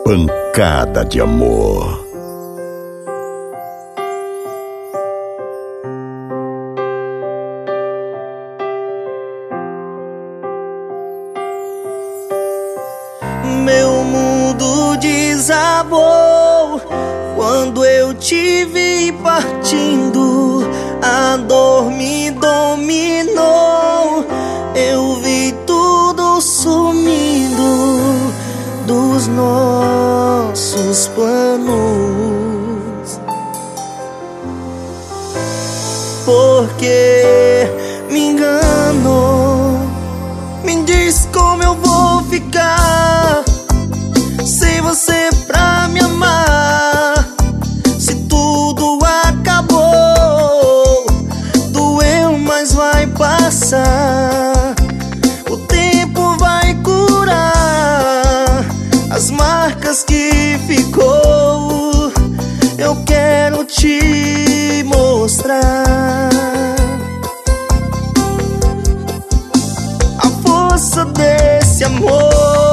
pancada de amor. Meu mundo desabou quando eu te vi partindo. A dor me dominou, eu vi tudo sumindo dos nossos planos. Porque me enganou. Me diz como eu vou ficar sem você pra me amar. Se tudo acabou, doeu, mas vai passar. O tempo vai curar as marcas que ficou. Eu quero te mostrar a força desse amor.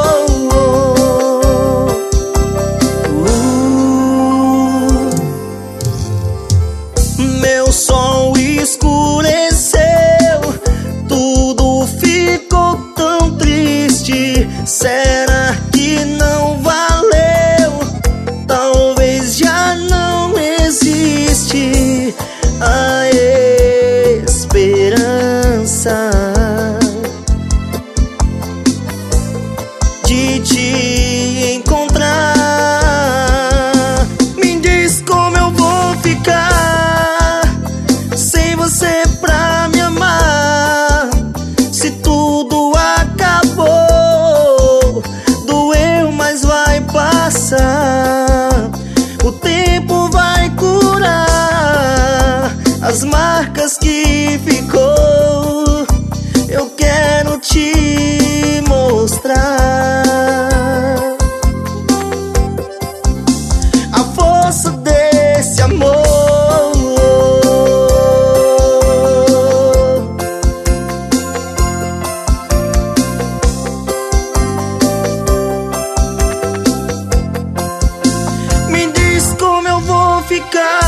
Meu sol escureceu, tudo ficou tão triste. Será que não valeu? Talvez já não existe a esperança de te encontrar. Me diz como eu vou ficar sem você pra me amar. Se tudo acabou, doeu, mas vai passar. O tempo vai curar as marcas que ficou. Eu quero te mostrar a força desse amor. Me diz como eu vou ficar